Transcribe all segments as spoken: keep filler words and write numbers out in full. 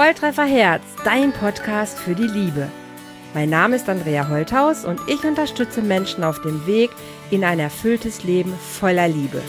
Volltreffer Herz, dein Podcast für die Liebe. Mein Name ist Andrea Holthaus und ich unterstütze Menschen auf dem Weg in ein erfülltes Leben voller Liebe.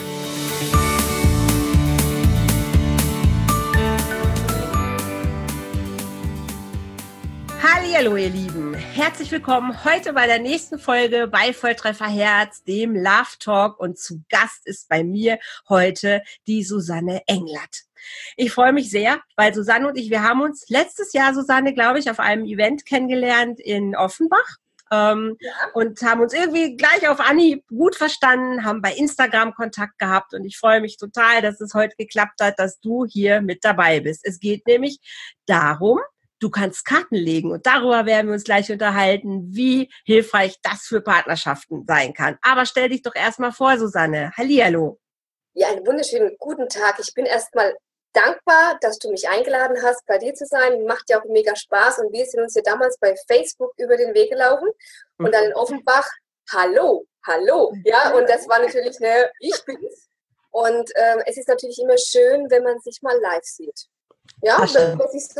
Hallihallo ihr Lieben, herzlich willkommen heute bei der nächsten Folge bei Volltreffer Herz, dem Love Talk, und zu Gast ist bei mir heute die Susanne Englert. Ich freue mich sehr, weil Susanne und ich, wir haben uns letztes Jahr, Susanne, glaube ich, auf einem Event kennengelernt in Offenbach. Ähm, ja. Und haben uns irgendwie gleich auf Anhieb gut verstanden, haben bei Instagram Kontakt gehabt und ich freue mich total, dass es heute geklappt hat, dass du hier mit dabei bist. Es geht nämlich darum, du kannst Karten legen und darüber werden wir uns gleich unterhalten, wie hilfreich das für Partnerschaften sein kann. Aber stell dich doch erstmal vor, Susanne. Hallihallo. Ja, einen wunderschönen guten Tag. Ich bin erstmal dankbar, dass du mich eingeladen hast, bei dir zu sein. Macht ja auch mega Spaß und wir sind uns ja damals bei Facebook über den Weg gelaufen und dann in Offenbach, hallo, hallo, ja, und das war natürlich eine, ich bin's. Und ähm, es ist natürlich immer schön, wenn man sich mal live sieht. Ja, wenn man sich so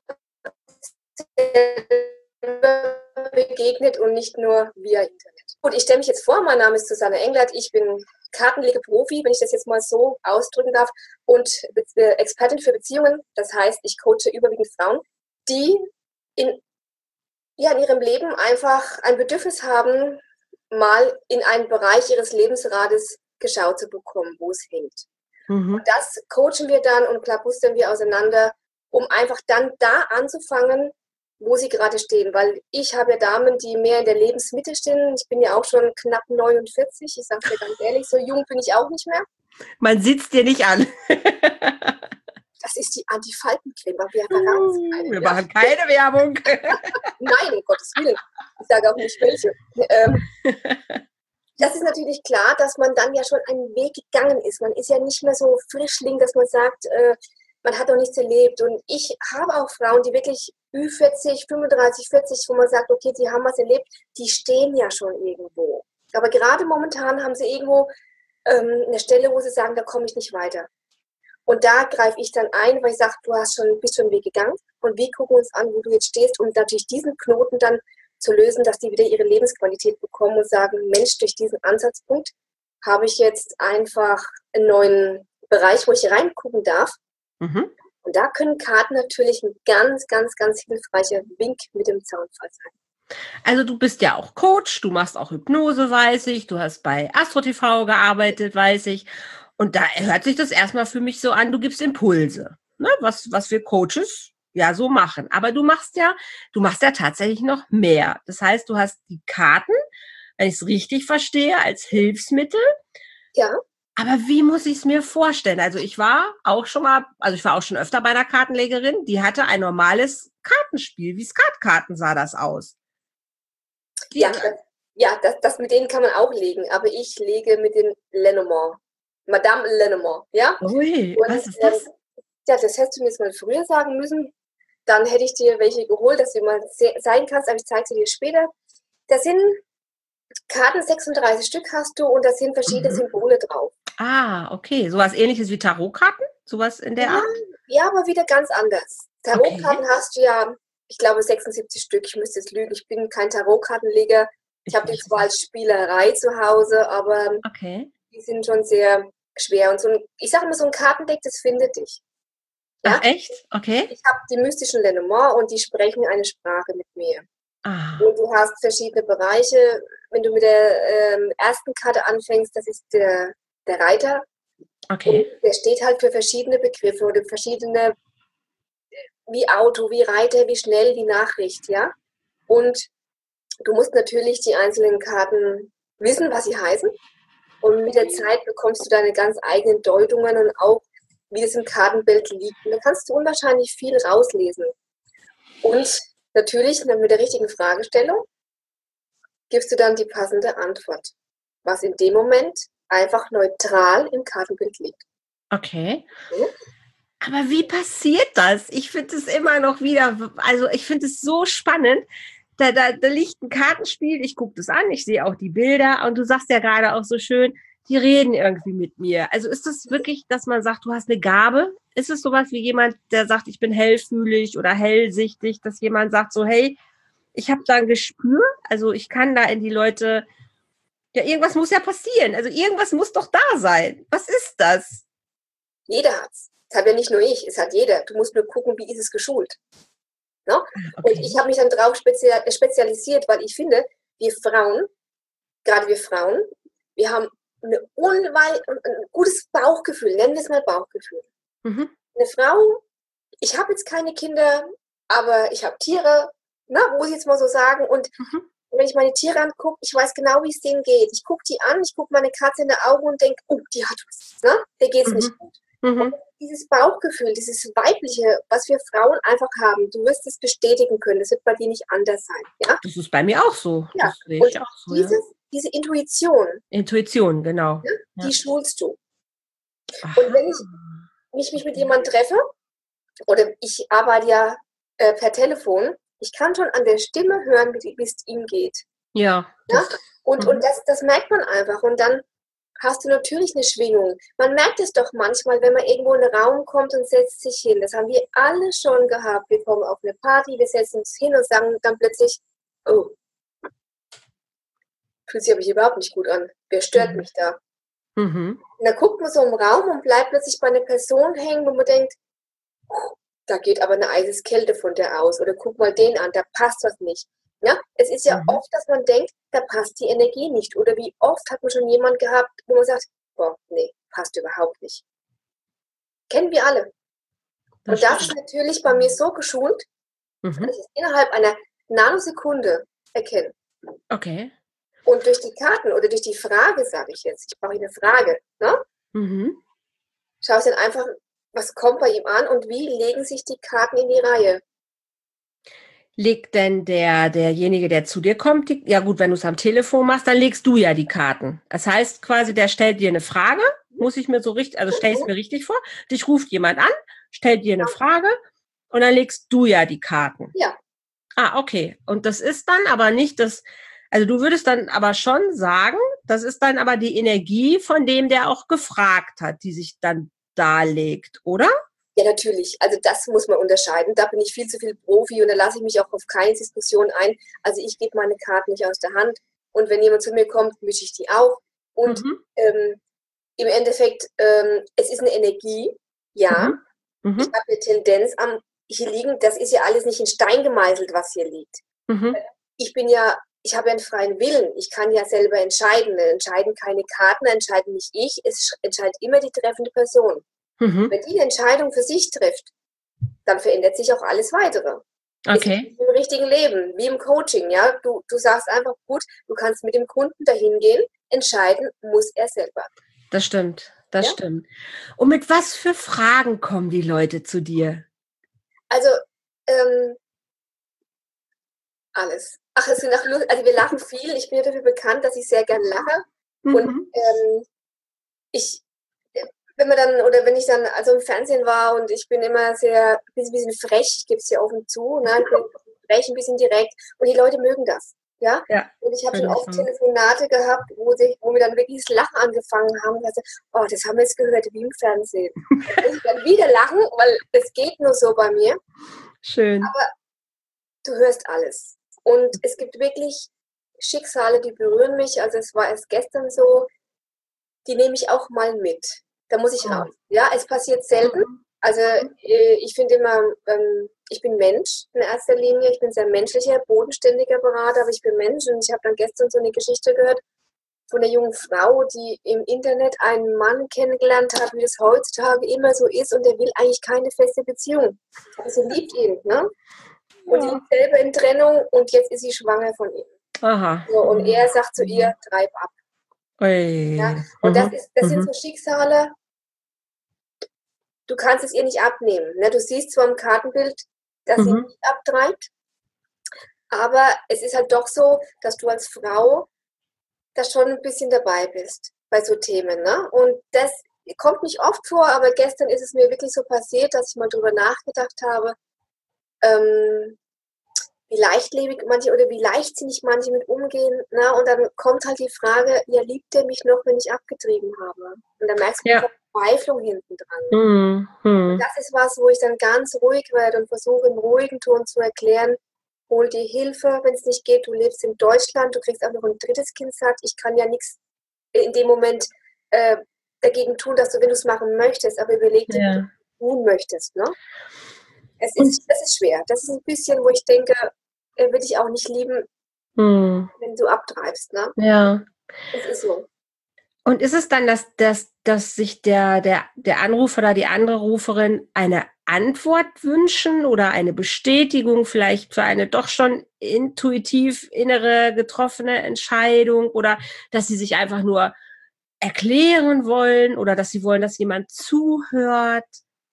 begegnet und nicht nur via Internet. Gut, ich stelle mich jetzt vor, mein Name ist Susanne Englert, ich bin Kartenlegeprofi, wenn ich das jetzt mal so ausdrücken darf, und Expertin für Beziehungen. Das heißt, ich coache überwiegend Frauen, die in, ja, in ihrem Leben einfach ein Bedürfnis haben, mal in einen Bereich ihres Lebensrades geschaut zu bekommen, wo es hängt. Mhm. Und das coachen wir dann und klabustern wir auseinander, um einfach dann da anzufangen, wo sie gerade stehen, weil ich habe ja Damen, die mehr in der Lebensmitte stehen. Ich bin ja auch schon knapp neunundvierzig, ich sage dir ganz ehrlich, so jung bin ich auch nicht mehr. Man sieht's dir nicht an. Das ist die Antifaltencreme, aber wir verraten keine. Wir machen keine Werbung. Nein, um Gottes Willen. Ich sage auch nicht welche. Ähm, das ist natürlich klar, dass man dann ja schon einen Weg gegangen ist. Man ist ja nicht mehr so Frischling, dass man sagt, äh, man hat noch nichts erlebt. Und ich habe auch Frauen, die wirklich Ü vierzig, fünfunddreißig, vierzig, wo man sagt, okay, die haben was erlebt, die stehen ja schon irgendwo. Aber gerade momentan haben sie irgendwo ähm, eine Stelle, wo sie sagen, da komme ich nicht weiter. Und da greife ich dann ein, weil ich sage, du hast schon, bist schon einen Weg gegangen und wir gucken uns an, wo du jetzt stehst, um natürlich diesen Knoten dann zu lösen, dass die wieder ihre Lebensqualität bekommen und sagen, Mensch, durch diesen Ansatzpunkt habe ich jetzt einfach einen neuen Bereich, wo ich reingucken darf. Mhm. Und da können Karten natürlich ein ganz, ganz, ganz hilfreicher Wink mit dem Zaunpfahl sein. Also du bist ja auch Coach, du machst auch Hypnose, weiß ich, du hast bei Astro T V gearbeitet, weiß ich. Und da hört sich das erstmal für mich so an, du gibst Impulse, ne? was, was wir Coaches ja so machen. Aber du machst ja, du machst ja tatsächlich noch mehr. Das heißt, du hast die Karten, wenn ich es richtig verstehe, als Hilfsmittel. Ja. Aber wie muss ich es mir vorstellen? Also ich war auch schon mal, also ich war auch schon öfter bei einer Kartenlegerin, die hatte ein normales Kartenspiel. Wie Skatkarten sah das aus? Die ja, das, ja das, das mit denen kann man auch legen, aber ich lege mit den Lenormand. Madame Lenormand, ja? Ui, und, was ist das? Ähm, ja, das hättest du mir jetzt mal früher sagen müssen. Dann hätte ich dir welche geholt, dass du mal sein kannst, aber ich zeige sie dir später. Das sind Karten, sechsunddreißig Stück hast du und da sind verschiedene mhm. Symbole drauf. Ah, okay. Sowas Ähnliches wie Tarotkarten? Sowas in der ja, Art? Ja, aber wieder ganz anders. Tarotkarten okay. hast du ja, ich glaube, sechsundsiebzig Stück. Ich müsste jetzt lügen, ich bin kein Tarotkartenleger. Ich, ich habe die zwar als Spielerei zu Hause, aber okay. die sind schon sehr schwer. Und so ein, ich sage immer, so ein Kartendeck, das findet dich. Ja? Ach, echt? Okay. Ich habe die mystischen Lenormand und die sprechen eine Sprache mit mir. Ah. Und du hast verschiedene Bereiche. Wenn du mit der ähm, ersten Karte anfängst, das ist der, der Reiter. Okay. Und der steht halt für verschiedene Begriffe oder verschiedene, wie Auto, wie Reiter, wie schnell, wie Nachricht, ja. Und du musst natürlich die einzelnen Karten wissen, was sie heißen. Und mit der Zeit bekommst du deine ganz eigenen Deutungen und auch, wie es im Kartenbild liegt. Und da kannst du unwahrscheinlich viel rauslesen. Und natürlich mit der richtigen Fragestellung gibst du dann die passende Antwort, was in dem Moment einfach neutral im Kartenbild liegt. Okay. Mhm. Aber wie passiert das? Ich finde es immer noch wieder, also ich finde es so spannend. Da, da, da liegt ein Kartenspiel, ich gucke das an, ich sehe auch die Bilder und du sagst ja gerade auch so schön, die reden irgendwie mit mir. Also ist es wirklich, dass man sagt, du hast eine Gabe? Ist es sowas wie jemand, der sagt, ich bin hellfühlig oder hellsichtig, dass jemand sagt so, hey, ich habe da ein Gespür, also ich kann da in die Leute, ja, irgendwas muss ja passieren, also irgendwas muss doch da sein. Was ist das? Jeder hat's. Das hat ja nicht nur ich, es hat jeder. Du musst nur gucken, wie ist es geschult. Ne? Okay. Und ich habe mich dann darauf spezialisiert, weil ich finde, wir Frauen, gerade wir Frauen, wir haben eine unwei ein gutes Bauchgefühl, nennen wir es mal Bauchgefühl. Mhm. Eine Frau, ich habe jetzt keine Kinder, aber ich habe Tiere, na, muss ich jetzt mal so sagen. Und mhm. wenn ich meine Tiere angucke, ich weiß genau, wie es denen geht. Ich gucke die an, ich gucke meine Katze in die Augen und denke, oh, die hat was, ne? Der geht es mhm. nicht gut. Mhm. Dieses Bauchgefühl, dieses Weibliche, was wir Frauen einfach haben, du wirst es bestätigen können, das wird bei dir nicht anders sein. Ja? Das ist bei mir auch so. Ja. Das sehe ich und auch so, dieses, ja. diese Intuition, Intuition, genau. Ja, die ja. schulst du. Aha. Und wenn ich mich, mich mit jemandem treffe, oder ich arbeite ja äh, per Telefon, ich kann schon an der Stimme hören, wie es ihm geht. Ja. ja? Und, mhm. und das, das merkt man einfach. Und dann hast du natürlich eine Schwingung. Man merkt es doch manchmal, wenn man irgendwo in einen Raum kommt und setzt sich hin. Das haben wir alle schon gehabt. Wir kommen auf eine Party, wir setzen uns hin und sagen dann plötzlich, oh, fühlt sich aber überhaupt nicht gut an. Wer stört mhm. mich da? Mhm. Und dann guckt man so im Raum und bleibt plötzlich bei einer Person hängen, wo man denkt, oh, da geht aber eine Eiseskälte von der aus. Oder guck mal den an, da passt was nicht. Ja, es ist ja mhm. oft, dass man denkt, da passt die Energie nicht. Oder wie oft hat man schon jemanden gehabt, wo man sagt, boah, nee, passt überhaupt nicht. Kennen wir alle. Das und das stimmt. Ist natürlich bei mir so geschult, mhm. dass ich es innerhalb einer Nanosekunde erkenne. Okay. Und durch die Karten oder durch die Frage, sage ich jetzt, ich brauche eine Frage, ne? Mhm. Schaue ich dann einfach, was kommt bei ihm an und wie legen sich die Karten in die Reihe. Legt denn der, derjenige, der zu dir kommt, die, ja gut, wenn du es am Telefon machst, dann legst du ja die Karten. Das heißt quasi, der stellt dir eine Frage, muss ich mir so richtig, also stell ich es mir richtig vor, dich ruft jemand an, stellt dir eine Frage und dann legst du ja die Karten. Ja. Ah, okay. Und das ist dann aber nicht das, also du würdest dann aber schon sagen, das ist dann aber die Energie von dem, der auch gefragt hat, die sich dann darlegt, oder? Ja, natürlich. Also das muss man unterscheiden. Da bin ich viel zu viel Profi und da lasse ich mich auch auf keine Diskussion ein. Also ich gebe meine Karten nicht aus der Hand. Und wenn jemand zu mir kommt, mische ich die auch. Und mhm. ähm, im Endeffekt, ähm, es ist eine Energie, ja. Mhm. Mhm. Ich habe eine Tendenz am hier liegen, das ist ja alles nicht in Stein gemeißelt, was hier liegt. Mhm. Ich bin ja, ich habe ja einen freien Willen. Ich kann ja selber entscheiden. Entscheiden keine Karten, entscheiden nicht ich. Es entscheidet immer die treffende Person. Mhm. Wenn die eine Entscheidung für sich trifft, dann verändert sich auch alles Weitere. Okay. Im richtigen Leben, wie im Coaching, ja. Du, du sagst einfach, gut, du kannst mit dem Kunden dahin gehen, entscheiden muss er selber. Das stimmt, das ja? stimmt. Und mit was für Fragen kommen die Leute zu dir? Also, ähm, alles. Ach, es sind auch Lust, also wir lachen viel. Ich bin ja dafür bekannt, dass ich sehr gern lache. Mhm. Und ähm, ich wenn man dann, oder wenn ich dann also im Fernsehen war und ich bin immer sehr, ein bisschen, bisschen frech, ich gebe es ja offen zu, ne? Ich bin frech, ein bisschen direkt und die Leute mögen das, ja. ja und ich habe schon oft Telefonate gehabt, wo, sich, wo wir dann wirklich das Lachen angefangen haben und dachte, oh, das haben wir jetzt gehört, wie im Fernsehen. Da muss ich dann wieder lachen, weil das geht nur so bei mir. Schön. Aber du hörst alles. Und es gibt wirklich Schicksale, die berühren mich, also es war erst gestern so, die nehme ich auch mal mit. Da muss ich raus. Ja, es passiert selten. Also ich finde immer, ähm, ich bin Mensch in erster Linie. Ich bin sehr menschlicher, bodenständiger Berater, aber ich bin Mensch. Und ich habe dann gestern so eine Geschichte gehört von einer jungen Frau, die im Internet einen Mann kennengelernt hat, wie das heutzutage immer so ist. Und der will eigentlich keine feste Beziehung. Also liebt ihn. Ne? Und die ist selber in Trennung und jetzt ist sie schwanger von ihm. Aha. So, und er sagt zu ihr, treib ab. Ja? Und das, ist, das sind so Schicksale, du kannst es ihr nicht abnehmen. Ne? Du siehst zwar im Kartenbild, dass mhm. sie nicht abtreibt, aber es ist halt doch so, dass du als Frau da schon ein bisschen dabei bist bei so Themen. Ne? Und das kommt nicht oft vor, aber gestern ist es mir wirklich so passiert, dass ich mal drüber nachgedacht habe, ähm, wie leichtlebig manche oder wie leichtsinnig manche mit umgehen. Na? Und dann kommt halt die Frage, ja, liebt er mich noch, wenn ich abgetrieben habe? Und dann merkst du Ja. die Verzweiflung hinten dran. Mhm. Und das ist was, wo ich dann ganz ruhig werde und versuche im ruhigen Ton zu erklären, hol dir Hilfe, wenn es nicht geht, du lebst in Deutschland, du kriegst auch noch ein drittes Kind, sagt, ich kann ja nichts in dem Moment äh, dagegen tun, dass du, wenn du es machen möchtest, aber überleg dir, Ja. wie du es tun möchtest. Ne? Es Und- ist, das ist schwer. Das ist ein bisschen, wo ich denke, er würde ich auch nicht lieben, Mhm. wenn du abtreibst. Ne? Ja. Es ist so. Und ist es dann, dass, dass, dass sich der, der, der Anrufer oder die andere Ruferin eine Antwort wünschen oder eine Bestätigung vielleicht für eine doch schon intuitiv innere getroffene Entscheidung oder dass sie sich einfach nur erklären wollen oder dass sie wollen, dass jemand zuhört?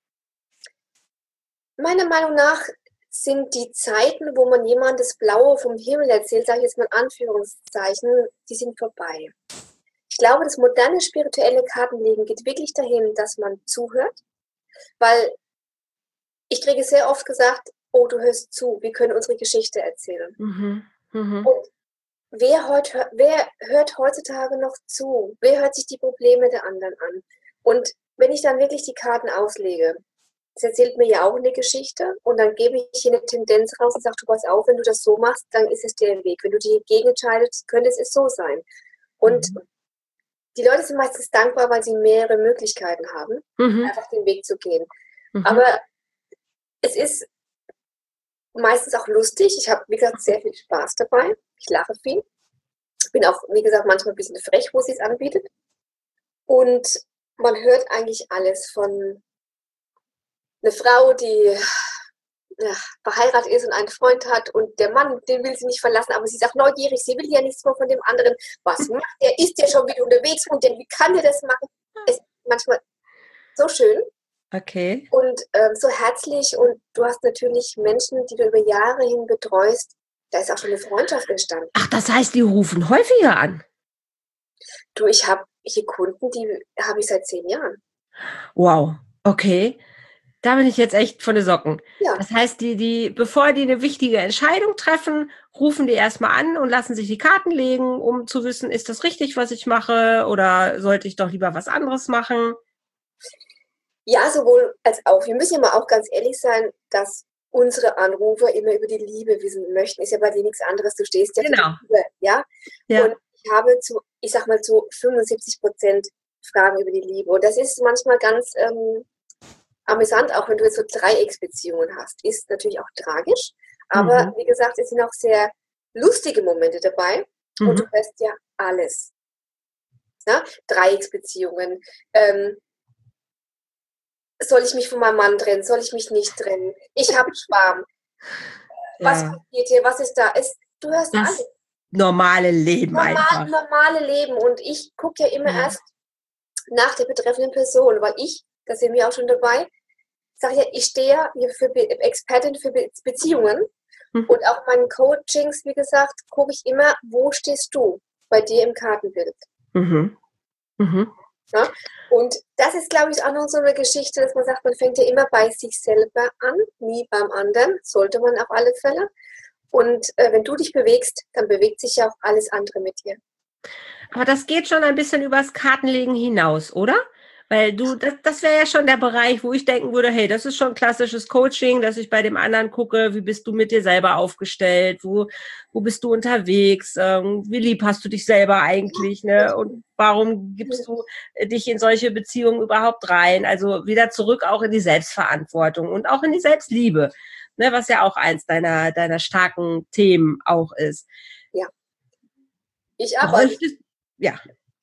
Meiner Meinung nach sind die Zeiten, wo man jemand das Blaue vom Himmel erzählt, sage ich jetzt mal in Anführungszeichen, die sind vorbei. Ich glaube, das moderne spirituelle Kartenlegen geht wirklich dahin, dass man zuhört, weil ich kriege sehr oft gesagt, oh, du hörst zu, wir können unsere Geschichte erzählen. Mhm. Mhm. Und wer, heut, wer hört heutzutage noch zu? Wer hört sich die Probleme der anderen an? Und wenn ich dann wirklich die Karten auslege, es erzählt mir ja auch eine Geschichte und dann gebe ich hier eine Tendenz raus und sage, du pass auf, wenn du das so machst, dann ist es der Weg. Wenn du dich dagegen entscheidest, könnte es so sein. Und Mhm. die Leute sind meistens dankbar, weil sie mehrere Möglichkeiten haben, Mhm. einfach den Weg zu gehen. Mhm. Aber es ist meistens auch lustig. Ich habe, wie gesagt, sehr viel Spaß dabei. Ich lache viel. Ich bin auch, wie gesagt, manchmal ein bisschen frech, wo sie es anbietet. Und man hört eigentlich alles von einer Frau, die ja, verheiratet ist und einen Freund hat und der Mann, den will sie nicht verlassen, aber sie sagt neugierig, sie will ja nichts mehr von dem anderen. Was macht der? Ist der schon wieder unterwegs und der, wie kann der das machen? Es ist manchmal so schön. Okay. Und ähm, so herzlich und du hast natürlich Menschen, die du über Jahre hin betreust, da ist auch schon eine Freundschaft entstanden. Ach, das heißt, die rufen häufiger an. Du, ich habe hier Kunden, die habe ich seit zehn Jahren. Wow, okay. Da bin ich jetzt echt von den Socken. Ja. Das heißt, die, die, bevor die eine wichtige Entscheidung treffen, rufen die erstmal an und lassen sich die Karten legen, um zu wissen, ist das richtig, was ich mache, oder sollte ich doch lieber was anderes machen? Ja, sowohl als auch. Wir müssen ja mal auch ganz ehrlich sein, dass unsere Anrufer immer über die Liebe wissen möchten. Ist ja bei dir nichts anderes. Du stehst ja Genau. für die Liebe, ja? Ja. Und ich habe zu, ich sag mal, zu fünfundsiebzig Prozent Fragen über die Liebe. Und das ist manchmal ganz ähm, amüsant, auch wenn du jetzt so Dreiecksbeziehungen hast. Ist natürlich auch tragisch. Aber Mhm. wie gesagt, es sind auch sehr lustige Momente dabei. Mhm. Und du hörst ja alles. Ja? Dreiecksbeziehungen. Ähm, Soll ich mich von meinem Mann trennen? Soll ich mich nicht trennen? Ich habe Schwarm. Was Ja. passiert hier? Was ist da? Es, du hörst Das alles. normale Leben Normal, einfach. normale Leben. Und ich gucke ja immer Ja. erst nach der betreffenden Person, weil ich, da sind wir auch schon dabei, sage ja, ich stehe ja hier für Be Expertin für Be Beziehungen. Mhm. Und auch meinen Coachings, wie gesagt, gucke ich immer, wo stehst du bei dir im Kartenbild? Mhm. Mhm. Ja? Und das ist, glaube ich, auch noch so eine Geschichte, dass man sagt, man fängt ja immer bei sich selber an, nie beim anderen, sollte man auf alle Fälle. Und äh, wenn du dich bewegst, dann bewegt sich ja auch alles andere mit dir. Aber das geht schon ein bisschen übers Kartenlegen hinaus, oder? Weil du, das, das wäre ja schon der Bereich, wo ich denken würde, hey, das ist schon klassisches Coaching, dass ich bei dem anderen gucke, wie bist du mit dir selber aufgestellt, wo, wo bist du unterwegs, ähm, wie lieb hast du dich selber eigentlich, ne? Und warum gibst du dich in solche Beziehungen überhaupt rein? Also wieder zurück auch in die Selbstverantwortung und auch in die Selbstliebe, ne? Was ja auch eins deiner, deiner starken Themen auch ist. Ja. Ich arbeite. Bräuchtest, ja.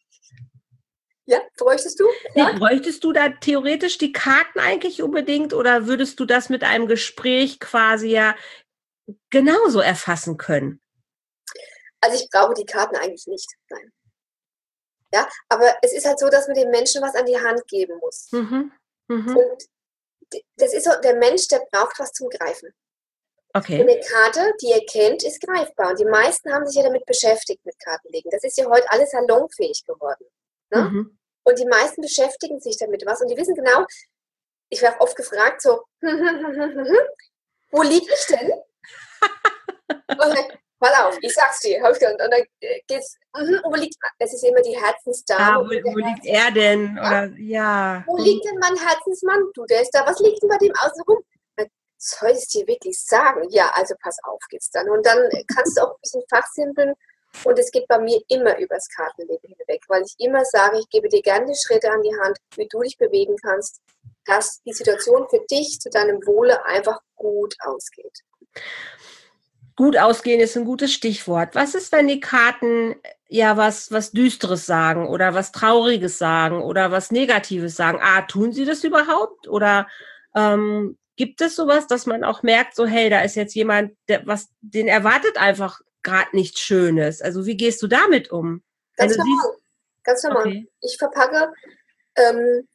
Ja, bräuchtest du? Nee, bräuchtest du da theoretisch die Karten eigentlich unbedingt oder würdest du das mit einem Gespräch quasi ja genauso erfassen können? Also ich brauche die Karten eigentlich nicht. Nein. Ja, aber es ist halt so, dass man dem Menschen was an die Hand geben muss. Mhm. Mhm. Und das ist so, der Mensch, der braucht was zum Greifen. Okay. Und eine Karte, die er kennt, ist greifbar. Und die meisten haben sich ja damit beschäftigt, mit Kartenlegen. Das ist ja heute alles salonfähig geworden. Ne? Mhm. Und die meisten beschäftigen sich damit was. Und die wissen genau, ich werde oft gefragt, so, wo liege ich denn? Mal auf, ich sag's dir. Hab ich gesagt. Und dann geht's, mhm, wo liegt, das ist immer die Herzensdame. Ah, wo, wo liegt er denn? Oder, ja. Wo liegt denn mein Herzensmann? Du, der ist da. Was liegt denn bei dem außen rum? Soll ich es dir wirklich sagen? Ja, also pass auf, geht's dann. Und dann kannst du auch ein bisschen fachsimpeln. Und es geht bei mir immer übers Kartenlegen hinweg, weil ich immer sage, ich gebe dir gerne die Schritte an die Hand, wie du dich bewegen kannst, dass die Situation für dich zu deinem Wohle einfach gut ausgeht. Gut ausgehen ist ein gutes Stichwort. Was ist, wenn die Karten ja was, was Düsteres sagen oder was Trauriges sagen oder was Negatives sagen? Ah, tun sie das überhaupt? Oder ähm, gibt es sowas, dass man auch merkt, so hey, da ist jetzt jemand, der was, den erwartet einfach gerade nichts Schönes. Also wie gehst du damit um? Ganz normal. Siehst, ganz normal. Okay. Ich verpacke, ähm,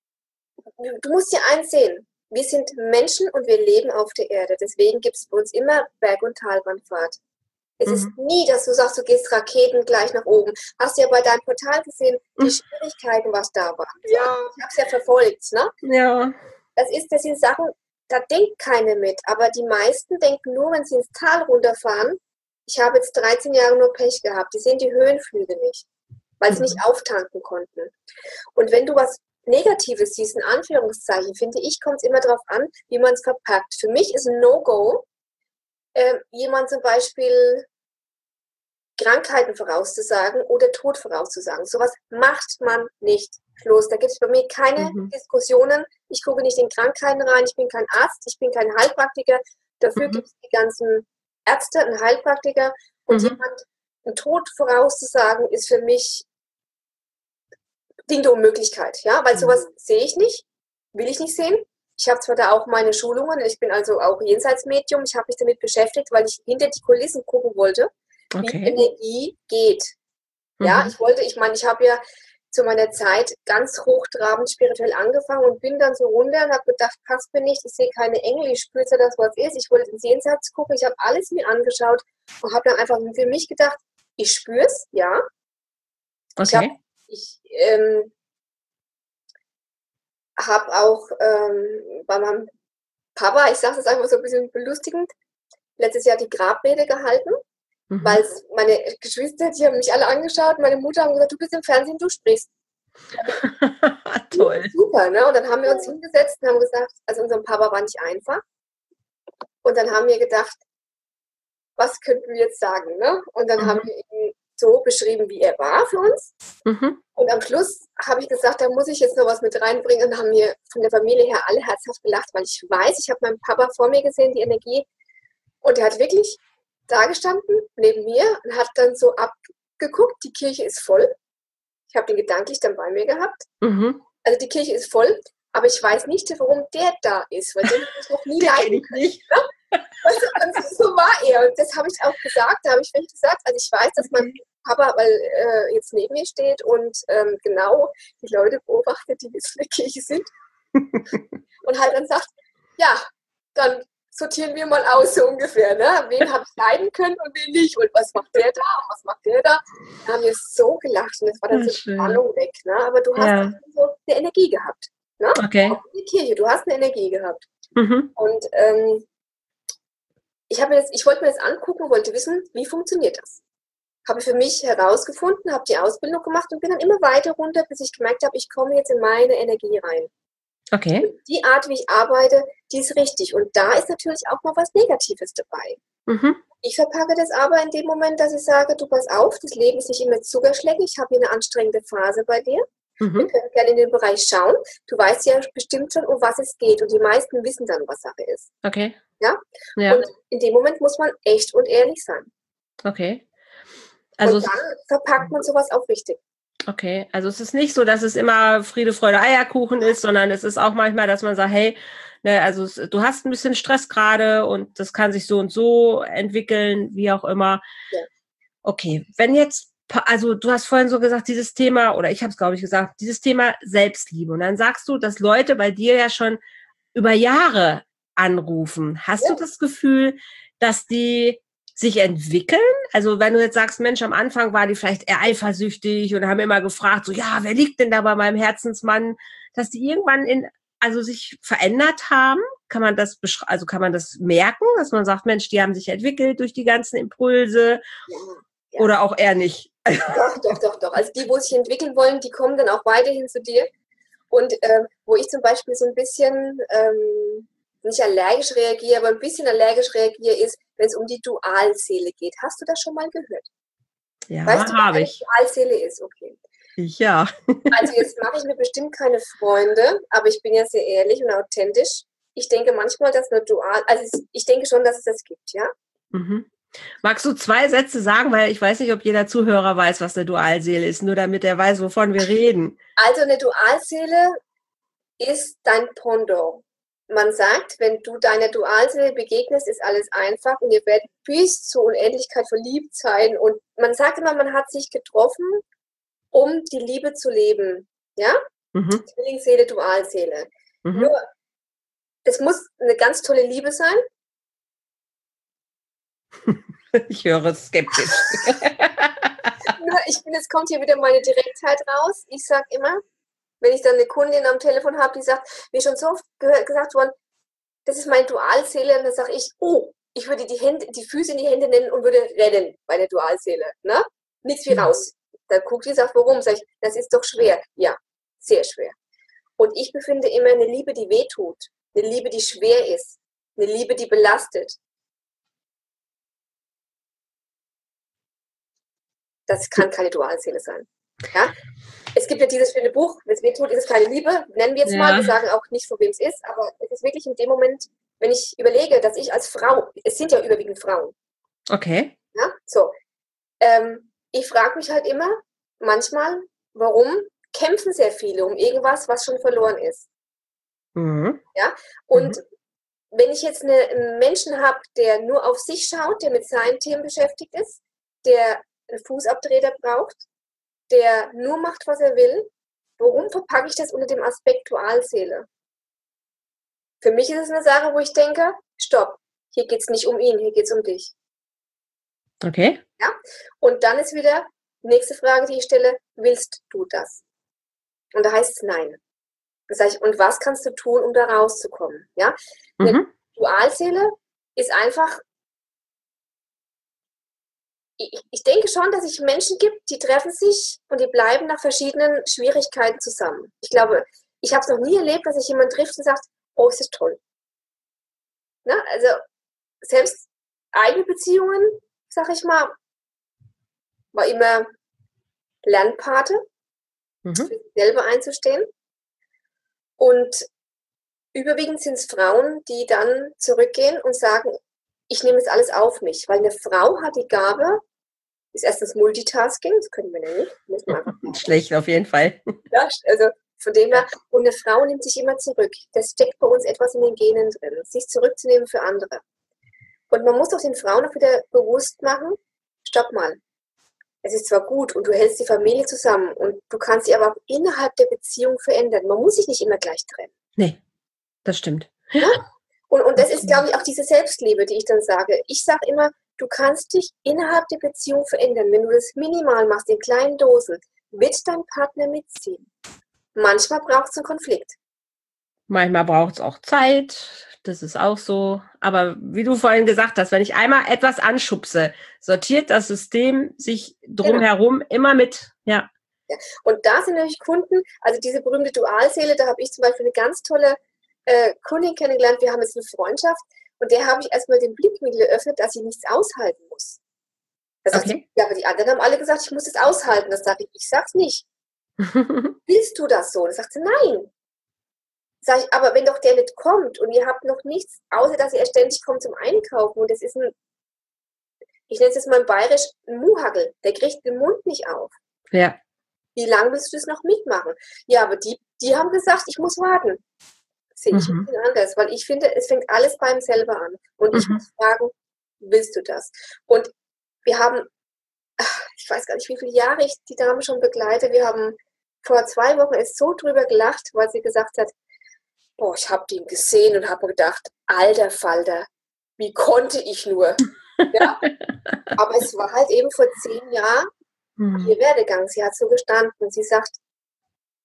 du musst dir eins sehen. Wir sind Menschen und wir leben auf der Erde. Deswegen gibt es bei uns immer Berg- und Talbahnfahrt. Es mhm. ist nie, dass du sagst, du gehst Raketen gleich nach oben. Hast du ja bei deinem Portal gesehen, die mhm. Schwierigkeiten, was da waren. Ja. Ich habe es ja verfolgt. Ne? Ja. Das, ist, das sind Sachen, da denkt keine mit. Aber die meisten denken nur, wenn sie ins Tal runterfahren. Ich habe jetzt dreizehn Jahre nur Pech gehabt. Die sehen die Höhenflüge nicht, weil mhm. sie nicht auftanken konnten. Und wenn du was Negatives siehst, in Anführungszeichen, finde ich, kommt es immer darauf an, wie man es verpackt. Für mich ist ein No-Go, äh, jemand zum Beispiel Krankheiten vorauszusagen oder Tod vorauszusagen. Sowas macht man nicht. Schluss. Da gibt es bei mir keine mhm. Diskussionen. Ich gucke nicht in Krankheiten rein. Ich bin kein Arzt, ich bin kein Heilpraktiker. Dafür mhm. gibt es die ganzen Ärzte, einen Heilpraktiker. Und mhm. jemand einen Tod vorauszusagen, ist für mich Ding der Unmöglichkeit, ja, weil sowas sehe ich nicht, will ich nicht sehen. Ich habe zwar da auch meine Schulungen, ich bin also auch Jenseitsmedium, ich habe mich damit beschäftigt, weil ich hinter die Kulissen gucken wollte, okay. wie Energie geht. Ja, mhm. ich wollte, ich meine, ich habe ja zu meiner Zeit ganz hochtrabend spirituell angefangen und bin dann so runter und habe gedacht, passt mir nicht, ich sehe keine Engel, ich spüre ja das, was ist, ich wollte ins Jenseits gucken, ich habe alles mir angeschaut und habe dann einfach für mich gedacht, ich spüre es, ja. Okay. Ich habe Ich ähm, habe auch ähm, bei meinem Papa, ich sage es einfach so ein bisschen belustigend, letztes Jahr die Grabrede gehalten, mhm. weil meine Geschwister, die haben mich alle angeschaut, meine Mutter hat gesagt, du bist im Fernsehen, du sprichst. Toll. Super, ne? Und dann haben wir uns hingesetzt und haben gesagt, also unserem Papa war nicht einfach. Und dann haben wir gedacht, was könnten wir jetzt sagen, ne? Und dann mhm. haben wir ihn so beschrieben, wie er war für uns. Mhm. Und am Schluss habe ich gesagt, da muss ich jetzt noch was mit reinbringen. Und haben wir von der Familie her alle herzhaft gelacht, weil ich weiß, ich habe meinen Papa vor mir gesehen, die Energie. Und er hat wirklich da gestanden, neben mir, und hat dann so abgeguckt, die Kirche ist voll. Ich habe den gedanklich dann bei mir gehabt. Mhm. Also die Kirche ist voll, aber ich weiß nicht, warum der da ist, weil den habe ich noch nie leiden können. Ne? Weißt du, so war er. Und das habe ich auch gesagt, da habe ich wirklich gesagt, also ich weiß, dass mein Papa weil, äh, jetzt neben mir steht und ähm, genau die Leute beobachtet, die jetzt in der Kirche sind. Und halt dann sagt, ja, dann sortieren wir mal aus, so ungefähr, ne? Wen habe ich leiden können und wen nicht und was macht der da und was macht der da. Da haben wir so gelacht und das war dann so die Spannung weg, ne? Aber du hast ja. so eine Energie gehabt, ne? Okay. Auch in der Kirche, du hast eine Energie gehabt. Mhm. Und ähm, ich, habe jetzt, ich wollte mir das angucken, wollte wissen, wie funktioniert das. Habe für mich herausgefunden, habe die Ausbildung gemacht und bin dann immer weiter runter, bis ich gemerkt habe, ich komme jetzt in meine Energie rein. Okay. Und die Art, wie ich arbeite, die ist richtig. Und da ist natürlich auch mal was Negatives dabei. Mhm. Ich verpacke das aber in dem Moment, dass ich sage, du pass auf, das Leben ist nicht immer zuckerschleckig, ich habe hier eine anstrengende Phase bei dir. Mhm. Wir können gerne in den Bereich schauen. Du weißt ja bestimmt schon, um was es geht. Und die meisten wissen dann, was Sache ist. Okay. Ja? Ja. Und in dem Moment muss man echt und ehrlich sein. Okay. Also und dann verpackt man sowas auch richtig. Okay, also es ist nicht so, dass es immer Friede, Freude, Eierkuchen ist, sondern es ist auch manchmal, dass man sagt, hey, ne, also es, du hast ein bisschen Stress gerade und das kann sich so und so entwickeln, wie auch immer. Ja. Okay, wenn jetzt, also du hast vorhin so gesagt, dieses Thema, oder ich habe es, glaube ich, gesagt, dieses Thema Selbstliebe. Und dann sagst du, dass Leute bei dir ja schon über Jahre anrufen. Hast ja. du das Gefühl, dass die sich entwickeln? Also wenn du jetzt sagst, Mensch, am Anfang war die vielleicht eher eifersüchtig und haben immer gefragt, so ja, wer liegt denn da bei meinem Herzensmann? Dass die irgendwann in also sich verändert haben? Kann man das besch- also kann man das merken, dass man sagt, Mensch, die haben sich entwickelt durch die ganzen Impulse Ja, ja. oder auch eher nicht? Doch, doch, doch, doch. Also die, wo sich entwickeln wollen, die kommen dann auch weiterhin zu dir. Und ähm, wo ich zum Beispiel so ein bisschen ähm, nicht allergisch reagiere, aber ein bisschen allergisch reagiere, ist, wenn es um die Dualseele geht. Hast du das schon mal gehört? Ja, Weißt du, was habe eine ich. Dualseele ist? Okay. Ich ja. Also jetzt mache ich mir bestimmt keine Freunde, aber ich bin ja sehr ehrlich und authentisch. Ich denke manchmal, dass eine Dual, also ich denke schon, dass es das gibt, ja. Mhm. Magst du zwei Sätze sagen, weil ich weiß nicht, ob jeder Zuhörer weiß, was eine Dualseele ist, nur damit er weiß, wovon wir reden. Also eine Dualseele ist dein Pendant. Man sagt, wenn du deiner Dualseele begegnest, ist alles einfach und ihr werdet bis zur Unendlichkeit verliebt sein. Und man sagt immer, man hat sich getroffen, um die Liebe zu leben. Ja? Mhm. Zwillingsseele, Dualseele. Mhm. Nur, es muss eine ganz tolle Liebe sein. Ich höre es skeptisch. Nur, ich bin, jetzt kommt hier wieder meine Direktheit raus. Ich sage immer, wenn ich dann eine Kundin am Telefon habe, die sagt, mir schon so oft gehört, gesagt worden, das ist meine Dualseele, und dann sage ich, oh, ich würde die Hände, die Füße in die Hände nennen und würde rennen bei der Dualseele. Ne? Nichts wie raus. Dann guckt die und sagt, warum? Sag ich, das ist doch schwer. Ja, sehr schwer. Und ich befinde immer eine Liebe, die wehtut, eine Liebe, die schwer ist, eine Liebe, die belastet. Das kann keine Dualseele sein. Ja? Es gibt ja dieses schöne Buch, wenn es wehtut, ist es keine Liebe, nennen wir jetzt ja. mal, wir sagen auch nicht, von wem es ist, aber es ist wirklich in dem Moment, wenn ich überlege, dass ich als Frau, es sind ja überwiegend Frauen. Okay. Ja, so. Ähm, ich frage mich halt immer, manchmal, warum kämpfen sehr viele um irgendwas, was schon verloren ist. Mhm. Ja, und mhm. wenn ich jetzt eine, einen Menschen habe, der nur auf sich schaut, der mit seinen Themen beschäftigt ist, der einen Fußabtreter braucht, der nur macht, was er will, warum verpacke ich das unter dem Aspekt Dualseele? Für mich ist es eine Sache, wo ich denke, stopp, hier geht es nicht um ihn, hier geht es um dich. Okay. Ja? Und dann ist wieder die nächste Frage, die ich stelle, willst du das? Und da heißt es nein. Das heißt, und was kannst du tun, um da rauszukommen? Ja? Eine Mhm. Dualseele ist einfach, ich, ich denke schon, dass es Menschen gibt, die treffen sich und die bleiben nach verschiedenen Schwierigkeiten zusammen. Ich glaube, ich habe es noch nie erlebt, dass sich jemand trifft und sagt, oh, ist das toll. Na, also selbst eigene Beziehungen, sag ich mal, war immer Lernpate, Mhm. für sich selber einzustehen. Und überwiegend sind es Frauen, die dann zurückgehen und sagen, ich nehme es alles auf mich, weil eine Frau hat die Gabe, ist erstens Multitasking, das können wir ja nicht. Muss man einfach Schlecht auf jeden Fall. Ja, also von dem her, und eine Frau nimmt sich immer zurück. Das steckt bei uns etwas in den Genen drin, sich zurückzunehmen für andere. Und man muss doch den Frauen auch wieder bewusst machen, stopp mal, es ist zwar gut und du hältst die Familie zusammen und du kannst sie aber auch innerhalb der Beziehung verändern. Man muss sich nicht immer gleich trennen. Nee, das stimmt. Ja? Und, und das ist, glaube ich, auch diese Selbstliebe, die ich dann sage. Ich sage immer, du kannst dich innerhalb der Beziehung verändern. Wenn du das minimal machst, in kleinen Dosen, wird dein Partner mitziehen. Manchmal braucht es einen Konflikt. Manchmal braucht es auch Zeit, das ist auch so. Aber wie du vorhin gesagt hast, wenn ich einmal etwas anschubse, sortiert das System sich drumherum genau. immer mit. Ja. Ja. Und da sind natürlich Kunden, also diese berühmte Dualseele, da habe ich zum Beispiel eine ganz tolle äh, Kundin kennengelernt, wir haben jetzt eine Freundschaft und der habe ich erstmal den Blickwinkel geöffnet, dass sie nichts aushalten muss. Das okay. heißt, ja, aber die anderen haben alle gesagt, ich muss es aushalten. Das sage ich, ich sag's nicht. Willst du das so? Das sagt sie, nein. Sag ich, aber wenn doch der nicht kommt und ihr habt noch nichts, außer dass ihr ständig kommt zum Einkaufen und das ist ein, ich nenne es jetzt mal in Bayerisch, ein Muhagel, der kriegt den Mund nicht auf. Ja. Wie lange willst du das noch mitmachen? Ja, aber die, die haben gesagt, ich muss warten. Sehe ich mhm. ein bisschen anders, weil ich finde, es fängt alles beim selber an. Und mhm. ich muss fragen, willst du das? Und wir haben, ich weiß gar nicht, wie viele Jahre ich die Dame schon begleite, wir haben vor zwei Wochen erst so drüber gelacht, weil sie gesagt hat, boah, ich habe den gesehen und habe gedacht, alter Falter, wie konnte ich nur? Ja? Aber es war halt eben vor zehn Jahren mhm. ihr Werdegang. Sie hat so gestanden. Sie sagt,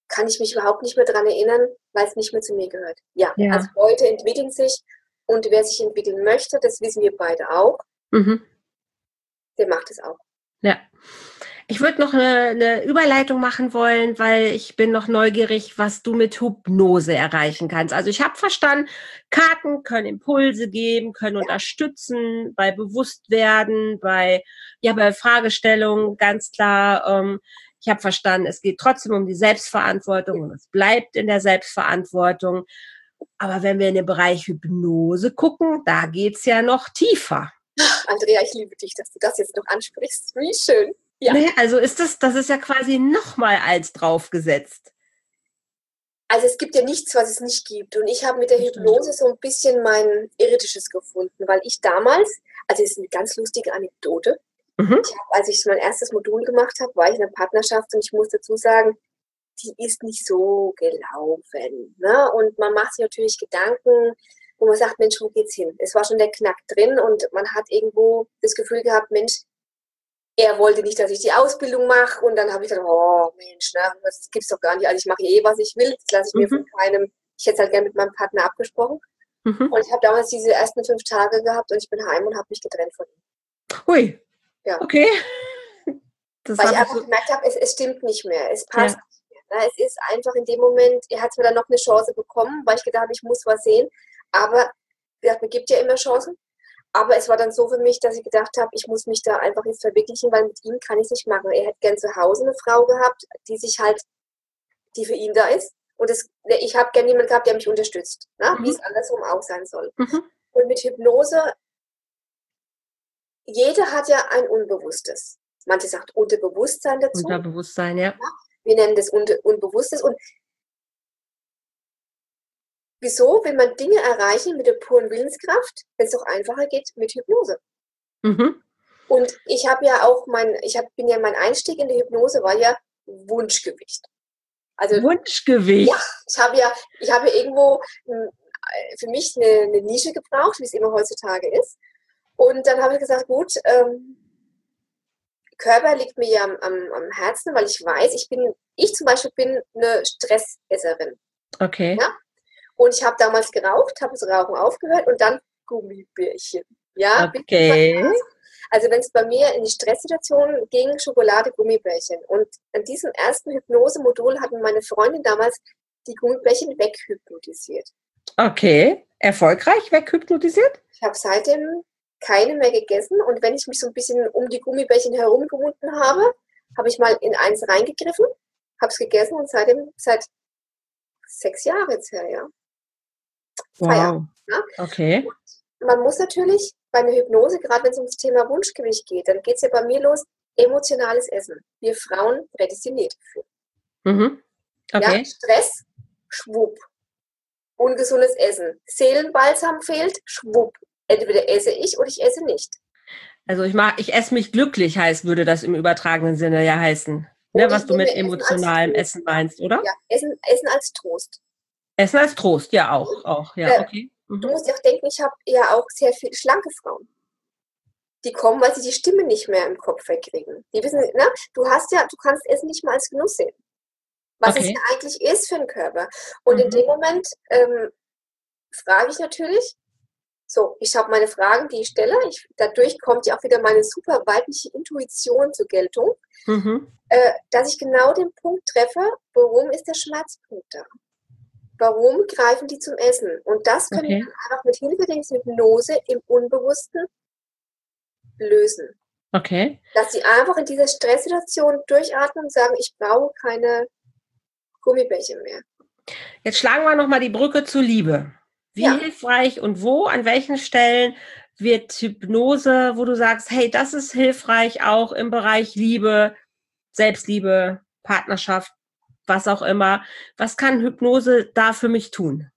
kann ich mich überhaupt nicht mehr dran erinnern, weil es nicht mehr zu mir gehört. Ja, Ja. also Leute entwickeln sich und wer sich entwickeln möchte, das wissen wir beide auch, Mhm. der macht es auch. Ja. Ich würde noch eine, eine Überleitung machen wollen, weil ich bin noch neugierig, was du mit Hypnose erreichen kannst. Also ich habe verstanden, Karten können Impulse geben, können Ja. unterstützen bei Bewusstwerden, bei, ja, bei Fragestellungen, ganz klar. Ähm, ich habe verstanden, es geht trotzdem um die Selbstverantwortung und es bleibt in der Selbstverantwortung. Aber wenn wir in den Bereich Hypnose gucken, da geht's ja noch tiefer. Andrea, ich liebe dich, dass du das jetzt noch ansprichst. Wie schön. Ja. Nee, also ist das, das ist ja quasi nochmal als draufgesetzt. Also es gibt ja nichts, was es nicht gibt. Und ich habe mit der Hypnose so ein bisschen mein Irdisches gefunden, weil ich damals, also es ist eine ganz lustige Anekdote, Mhm. ich hab, als ich mein erstes Modul gemacht habe, war ich in einer Partnerschaft und ich muss dazu sagen, die ist nicht so gelaufen. Ne? Und man macht sich natürlich Gedanken, wo man sagt, Mensch, wo geht's hin? Es war schon der Knack drin und man hat irgendwo das Gefühl gehabt, Mensch, er wollte nicht, dass ich die Ausbildung mache und dann habe ich gedacht, oh Mensch, ne, das gibt's doch gar nicht. Also ich mache eh, was ich will, das lasse ich mir Mhm. von keinem, ich hätte es halt gerne mit meinem Partner abgesprochen. Mhm. Und ich habe damals diese ersten fünf Tage gehabt und ich bin heim und habe mich getrennt von ihm. Hui, Ja. okay. Das Weil ich habe ich einfach so, gemerkt habe, es, es stimmt nicht mehr, es passt ja. nicht mehr. Ne? Es ist einfach in dem Moment, er hat mir dann noch eine Chance bekommen, weil ich gedacht habe, ich muss was sehen. Aber wie gesagt, mir gibt ja immer Chancen. Aber es war dann so für mich, dass ich gedacht habe, ich muss mich da einfach jetzt verwirklichen, weil mit ihm kann ich es nicht machen. Er hätte gern zu Hause eine Frau gehabt, die sich halt, die für ihn da ist. Und das, ich habe gern jemanden gehabt, der mich unterstützt, ne? Mhm. Wie es andersrum auch sein soll. Mhm. Und mit Hypnose, jeder hat ja ein Unbewusstes. Manche sagt Unterbewusstsein dazu. Unterbewusstsein, ja. Wir nennen das Unter Unbewusstes. Und wieso will man Dinge erreichen mit der puren Willenskraft, wenn es doch einfacher geht mit Hypnose? Mhm. Und ich habe ja auch mein, ich hab, bin ja mein Einstieg in die Hypnose war ja Wunschgewicht. Also Wunschgewicht. ja, ich habe ja, ich habe ja irgendwo m, für mich eine, eine Nische gebraucht, wie es immer heutzutage ist. Und dann habe ich gesagt, gut, ähm, Körper liegt mir ja am, am, am Herzen, weil ich weiß, ich bin, ich zum Beispiel bin eine Stressesserin. Okay. Ja? Und ich habe damals geraucht, habe das Rauchen aufgehört und dann Gummibärchen. Ja, Okay. also wenn es bei mir in die Stresssituation ging, Schokolade, Gummibärchen. Und an diesem ersten Hypnose-Modul hatten meine Freundin damals die Gummibärchen weghypnotisiert. Okay. Erfolgreich weghypnotisiert? Ich habe seitdem keine mehr gegessen und wenn ich mich so ein bisschen um die Gummibärchen herumgewunden habe, habe ich mal in eins reingegriffen, habe es gegessen und seitdem, seit sechs Jahren jetzt her, ja. Feierabend. Wow. Ja? Okay. Und man muss natürlich bei einer Hypnose, gerade wenn es ums Thema Wunschgewicht geht, dann geht es ja bei mir los, emotionales Essen. Wir Frauen prädestiniert dafür. Mhm. Okay. Ja, Stress, schwupp. Ungesundes Essen. Seelenbalsam fehlt, schwupp. Entweder esse ich oder ich esse nicht. Also ich mag, ich esse mich glücklich, heißt, würde das im übertragenen Sinne ja heißen. Und Ne, was ich du mit nehme Essen als emotionalem Trost. Essen meinst, oder? Ja, Essen, Essen als Trost. Essen als Trost, ja auch, auch, ja, Äh, okay. Du Mhm. musst ja auch denken, ich habe ja auch sehr viele schlanke Frauen. Die kommen, weil sie die Stimme nicht mehr im Kopf wegkriegen. Die wissen, ne? Du hast ja, du kannst Essen nicht mal als Genuss sehen. Was es Okay. ja eigentlich ist für den Körper. Und in Mhm. dem Moment ähm, frage ich natürlich, so, ich habe meine Fragen, die ich stelle. Ich, dadurch kommt ja auch wieder meine super weibliche Intuition zur Geltung, Mhm. äh, dass ich genau den Punkt treffe, warum ist der Schmerzpunkt da? Warum greifen die zum Essen? Und das können wir Okay. dann einfach mit Hilfe der Hypnose im Unbewussten lösen. Okay. Dass sie einfach in dieser Stresssituation durchatmen und sagen, ich brauche keine Gummibärchen mehr. Jetzt schlagen wir nochmal die Brücke zur Liebe. Wie Ja. hilfreich und wo, an welchen Stellen wird Hypnose, wo du sagst, hey, das ist hilfreich auch im Bereich Liebe, Selbstliebe, Partnerschaft, was auch immer. Was kann Hypnose da für mich tun?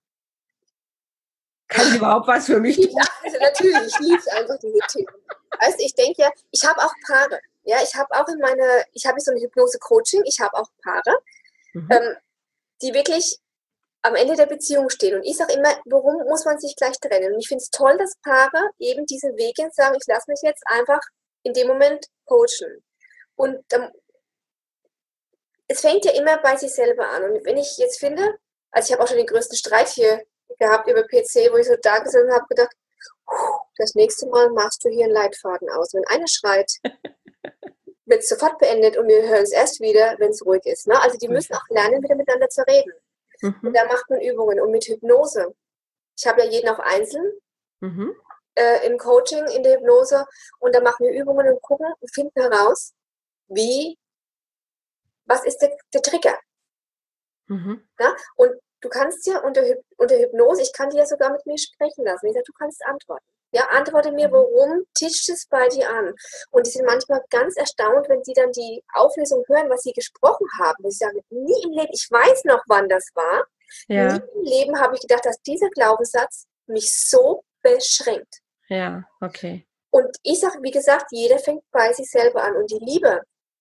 Kann sie überhaupt was für mich tun? Ja, also natürlich, ich liebe einfach diese Themen. Weißt du, ich denke ja, ich habe auch Paare. Ja, ich habe auch in meiner, ich habe so ein Hypnose-Coaching, ich habe auch Paare, Mhm. ähm, die wirklich am Ende der Beziehung stehen. Und ich sage immer, warum muss man sich gleich trennen? Und ich finde es toll, dass Paare eben diesen Weg gehen, sagen, ich lasse mich jetzt einfach in dem Moment coachen. Und ähm, es fängt ja immer bei sich selber an. Und wenn ich jetzt finde, also ich habe auch schon den größten Streit hier gehabt über P C, wo ich so da gesessen habe, gedacht, das nächste Mal machst du hier einen Leitfaden aus. Wenn einer schreit, wird es sofort beendet und wir hören es erst wieder, wenn es ruhig ist. Ne? Also die müssen auch lernen, wieder miteinander zu reden. Mhm. Und da macht man Übungen. Und mit Hypnose, ich habe ja jeden auch einzeln mhm. äh, im Coaching, in der Hypnose, und da machen wir Übungen und gucken und finden heraus, wie, was ist der, der Trigger. Mhm. Ja? Und du kannst ja unter, unter Hypnose, ich kann dir ja sogar mit mir sprechen lassen. Ich sage, du kannst antworten. Ja, antworte mir, warum tischt es bei dir an? Und die sind manchmal ganz erstaunt, wenn die dann die Auflösung hören, was sie gesprochen haben. Und sie sagen, nie im Leben, ich weiß noch, wann das war. Ja. Nie im Leben habe ich gedacht, dass dieser Glaubenssatz mich so beschränkt. Ja, okay. Und ich sage, wie gesagt, jeder fängt bei sich selber an. Und die Liebe,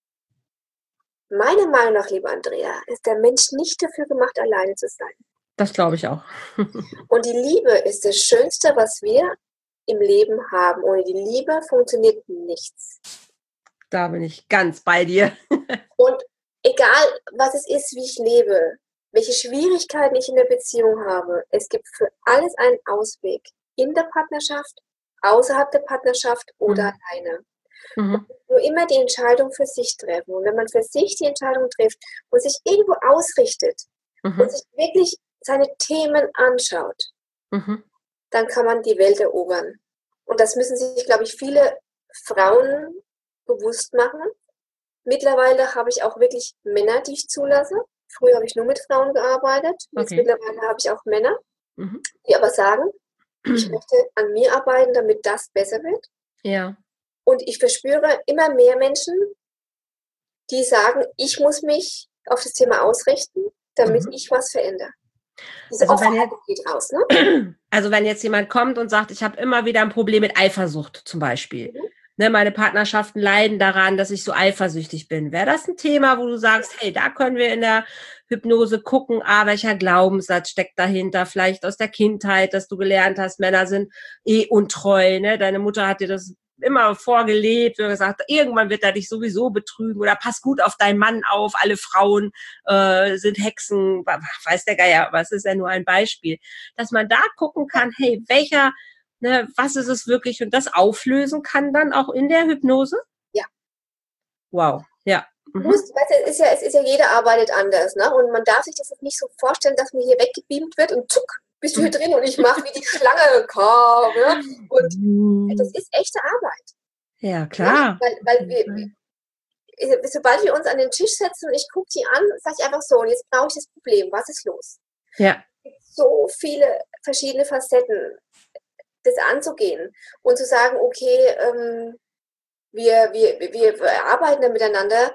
meiner Meinung nach, liebe Andrea, ist der Mensch nicht dafür gemacht, alleine zu sein. Das glaube ich auch. Und die Liebe ist das Schönste, was wir im Leben haben. Ohne die Liebe funktioniert nichts. Da bin ich ganz bei dir. Und egal, was es ist, wie ich lebe, welche Schwierigkeiten ich in der Beziehung habe, es gibt für alles einen Ausweg. In der Partnerschaft, außerhalb der Partnerschaft oder mhm. alleine. Mhm. Nur immer die Entscheidung für sich treffen. Und wenn man für sich die Entscheidung trifft und sich irgendwo ausrichtet mhm. und sich wirklich seine Themen anschaut, mhm. dann kann man die Welt erobern. Und das müssen sich, glaube ich, viele Frauen bewusst machen. Mittlerweile habe ich auch wirklich Männer, die ich zulasse. Früher habe ich nur mit Frauen gearbeitet. Jetzt okay. mittlerweile habe ich auch Männer, mhm. die aber sagen, ich möchte an mir arbeiten, damit das besser wird. Ja. Und ich verspüre immer mehr Menschen, die sagen, ich muss mich auf das Thema ausrichten, damit mhm. ich was verändere. Diese also, wenn jetzt, geht raus, ne? also wenn jetzt jemand kommt und sagt, ich habe immer wieder ein Problem mit Eifersucht zum Beispiel. Mhm. Ne, meine Partnerschaften leiden daran, dass ich so eifersüchtig bin. Wäre das ein Thema, wo du sagst, hey, da können wir in der Hypnose gucken, ah, welcher Glaubenssatz steckt dahinter, vielleicht aus der Kindheit, dass du gelernt hast, Männer sind eh untreu, ne? Deine Mutter hat dir das immer vorgelebt und gesagt, irgendwann wird er dich sowieso betrügen oder pass gut auf deinen Mann auf, alle Frauen äh, sind Hexen, weiß der Geier, aber es ist ja nur ein Beispiel. Dass man da gucken kann, hey, welcher, ne, was ist es wirklich und das auflösen kann dann auch in der Hypnose? Ja. Wow, ja. Mhm. Musst, weißt du, es ist ja, es ist ja, jeder arbeitet anders, ne? Und man darf sich das nicht so vorstellen, dass mir hier weggebeamt wird und zuck, bist du hier drin und ich mache wie die Schlange, komm, ne? Und das ist echte Arbeit. Ja, klar. Ja, weil, weil wir, wir, sobald wir uns an den Tisch setzen und ich gucke die an, sage ich einfach so, und jetzt brauche ich das Problem, was ist los? Ja. Es gibt so viele verschiedene Facetten, das anzugehen und zu sagen, okay, ähm, wir, wir, wir, wir arbeiten da miteinander,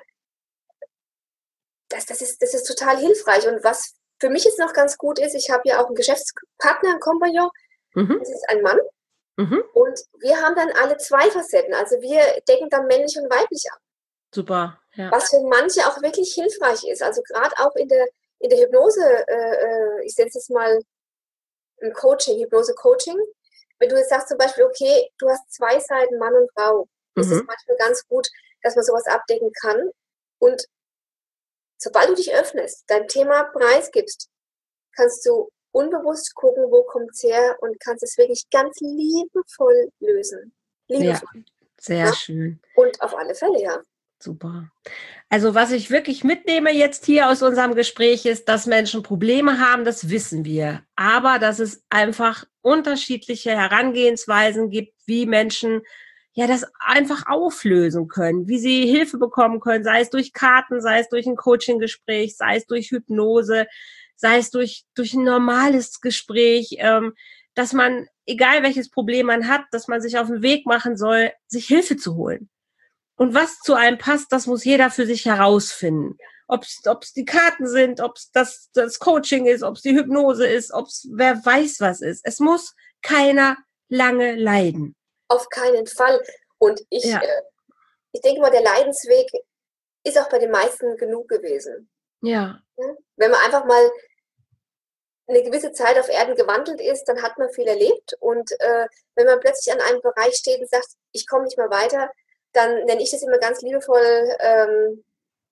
das, das, ist, das ist total hilfreich. Und was für mich jetzt noch ganz gut ist, ich habe ja auch einen Geschäftspartner, einen Kompagnon, mhm. das ist ein Mann. Mhm. Und wir haben dann alle zwei Facetten. Also wir decken dann männlich und weiblich ab. Super, ja. Was für manche auch wirklich hilfreich ist. Also gerade auch in der, in der Hypnose, äh, ich nenne es jetzt mal ein Coaching, Hypnose-Coaching. Wenn du jetzt sagst zum Beispiel, okay, du hast zwei Seiten, Mann und Frau, mhm. ist es manchmal ganz gut, dass man sowas abdecken kann. Und sobald du dich öffnest, dein Thema preisgibst, kannst du unbewusst gucken, wo kommt es her und kannst es wirklich ganz liebevoll lösen. Liebevoll. Ja, sehr ja? schön. Und auf alle Fälle, ja. Super. Also was ich wirklich mitnehme jetzt hier aus unserem Gespräch ist, dass Menschen Probleme haben, das wissen wir. Aber dass es einfach unterschiedliche Herangehensweisen gibt, wie Menschen ja das einfach auflösen können, wie sie Hilfe bekommen können, sei es durch Karten, sei es durch ein Coaching-Gespräch, sei es durch Hypnose, sei es durch, durch ein normales Gespräch, ähm, dass man, egal welches Problem man hat, dass man sich auf den Weg machen soll, sich Hilfe zu holen. Und was zu einem passt, das muss jeder für sich herausfinden. Ob es die Karten sind, ob es das, das Coaching ist, ob es die Hypnose ist, ob es wer weiß was ist. Es muss keiner lange leiden. Auf keinen Fall. Und ich, ja. äh, ich denke mal, der Leidensweg ist auch bei den meisten genug gewesen. Ja. Wenn man einfach mal eine gewisse Zeit auf Erden gewandelt ist, dann hat man viel erlebt. Und äh, wenn man plötzlich an einem Bereich steht und sagt, ich komme nicht mehr weiter, dann nenne ich das immer ganz liebevoll, ähm,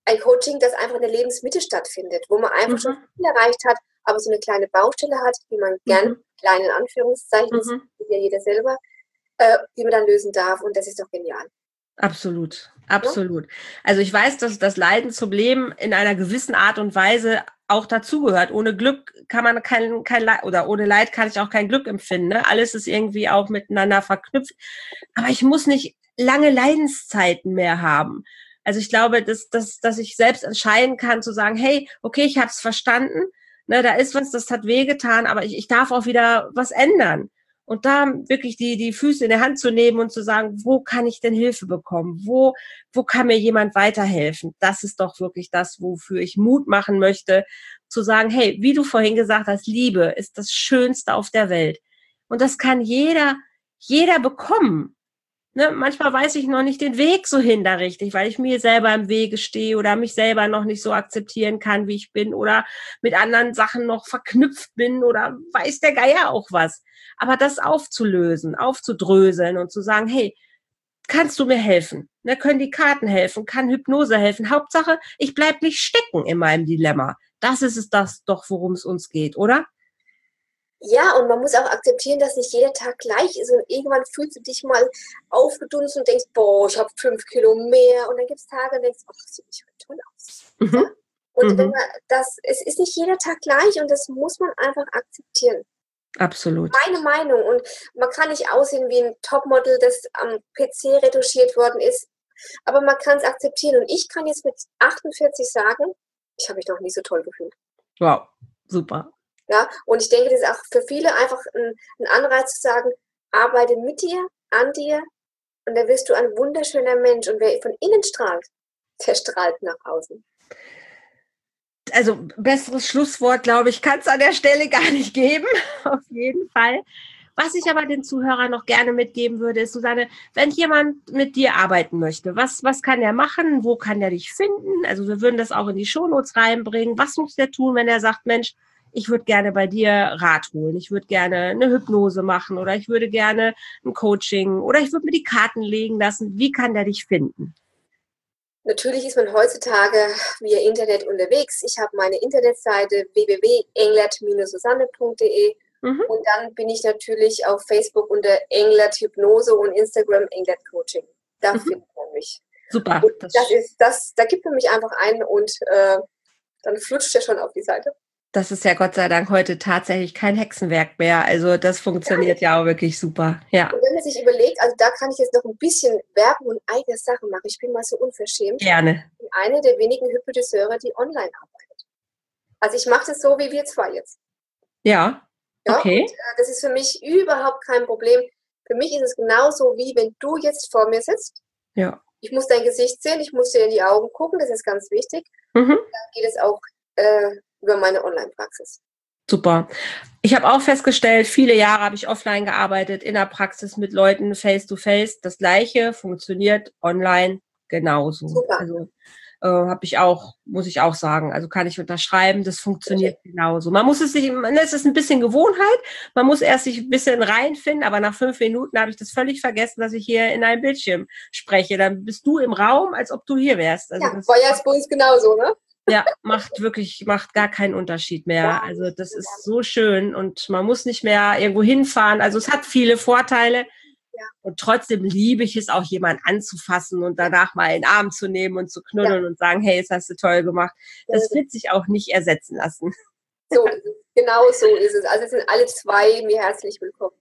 ein Coaching, das einfach in der Lebensmitte stattfindet, wo man einfach mhm. schon viel erreicht hat, aber so eine kleine Baustelle hat, die man gern, mhm. klein in Anführungszeichen, mhm. das ist ja jeder selber, äh, die man dann lösen darf. Und das ist doch genial. Absolut, absolut. Ja? Also ich weiß, dass das Leiden zum Leben in einer gewissen Art und Weise auch dazugehört. Ohne Glück kann man kein, kein Leid, oder ohne Leid kann ich auch kein Glück empfinden. Ne? Alles ist irgendwie auch miteinander verknüpft. Aber ich muss nicht lange Leidenszeiten mehr haben. Also ich glaube, dass, dass, dass ich selbst entscheiden kann, zu sagen, hey, okay, ich habe es verstanden, ne, da ist was, das hat wehgetan, aber ich, ich darf auch wieder was ändern. Und da wirklich die, die Füße in der Hand zu nehmen und zu sagen, wo kann ich denn Hilfe bekommen? Wo, wo kann mir jemand weiterhelfen? Das ist doch wirklich das, wofür ich Mut machen möchte, zu sagen, hey, wie du vorhin gesagt hast, Liebe ist das Schönste auf der Welt. Und das kann jeder, jeder bekommen. Ne, manchmal weiß ich noch nicht den Weg so hin da richtig, weil ich mir selber im Wege stehe oder mich selber noch nicht so akzeptieren kann, wie ich bin oder mit anderen Sachen noch verknüpft bin oder weiß der Geier auch was. Aber das aufzulösen, aufzudröseln und zu sagen, hey, kannst du mir helfen? Ne, können die Karten helfen? Kann Hypnose helfen? Hauptsache, ich bleib nicht stecken in meinem Dilemma. Das ist es das doch, worum es uns geht, oder? Ja, und man muss auch akzeptieren, dass nicht jeder Tag gleich ist und irgendwann fühlst du dich mal aufgedunsen und denkst, boah, ich habe fünf Kilo mehr und dann gibt es Tage und denkst, ach, das sieht nicht toll aus. Mhm. Ja? Und mhm. wenn man das, es ist nicht jeder Tag gleich und das muss man einfach akzeptieren. Absolut. Meine Meinung, und man kann nicht aussehen wie ein Topmodel, das am P C retuschiert worden ist, aber man kann es akzeptieren und ich kann jetzt mit achtundvierzig sagen, ich habe mich noch nie so toll gefühlt. Wow, super. Ja, und ich denke, das ist auch für viele einfach ein, ein Anreiz zu sagen, arbeite mit dir, an dir und da wirst du ein wunderschöner Mensch. Und wer von innen strahlt, der strahlt nach außen. Also besseres Schlusswort, glaube ich, kann es an der Stelle gar nicht geben, auf jeden Fall. Was ich aber den Zuhörern noch gerne mitgeben würde, ist, Susanne, wenn jemand mit dir arbeiten möchte, was, was kann er machen? Wo kann er dich finden? Also wir würden das auch in die Shownotes reinbringen. Was muss der tun, wenn er sagt, Mensch, ich würde gerne bei dir Rat holen, ich würde gerne eine Hypnose machen oder ich würde gerne ein Coaching oder ich würde mir die Karten legen lassen. Wie kann der dich finden? Natürlich ist man heutzutage via Internet unterwegs. Ich habe meine Internetseite w w w punkt englert Bindestrich susanne punkt d e mhm. und dann bin ich natürlich auf Facebook unter Englert Hypnose und Instagram Englert Coaching. Da mhm. findet man mich. Super. Das, das ist, das, da gibt man mich einfach ein und äh, dann flutscht er schon auf die Seite. Das ist ja Gott sei Dank heute tatsächlich kein Hexenwerk mehr. Also das funktioniert ja, ja auch wirklich super. Ja. Und wenn man sich überlegt, also da kann ich jetzt noch ein bisschen Werbung und eigene Sachen machen. Ich bin mal so unverschämt. Gerne. Ich bin eine der wenigen Hypnotiseure, die online arbeitet. Also ich mache das so wie wir zwei jetzt. Ja, okay. Ja, und, äh, das ist für mich überhaupt kein Problem. Für mich ist es genauso, wie wenn du jetzt vor mir sitzt. Ja. Ich muss dein Gesicht sehen, ich muss dir in die Augen gucken, das ist ganz wichtig. Mhm. Dann geht es auch äh, über meine Online-Praxis. Super. Ich habe auch festgestellt, viele Jahre habe ich offline gearbeitet, in der Praxis mit Leuten face-to-face. Das Gleiche funktioniert online genauso. Super. Also äh, habe ich auch, muss ich auch sagen, also kann ich unterschreiben, das funktioniert okay. genauso. Man muss es sich, es ist ein bisschen Gewohnheit, man muss erst sich ein bisschen reinfinden, aber nach fünf Minuten habe ich das völlig vergessen, dass ich hier in einem Bildschirm spreche. Dann bist du im Raum, als ob du hier wärst. Also ja, das war ja jetzt bei uns genauso, ne? Ja, macht wirklich, macht gar keinen Unterschied mehr. Also das ist so schön und man muss nicht mehr irgendwo hinfahren. Also es hat viele Vorteile ja. und trotzdem liebe ich es auch, jemanden anzufassen und danach mal in den Arm zu nehmen und zu knuddeln ja. und sagen, hey, das hast du toll gemacht. Das wird sich auch nicht ersetzen lassen. So ist es. Genau so ist es. Also sind alle zwei mir herzlich willkommen.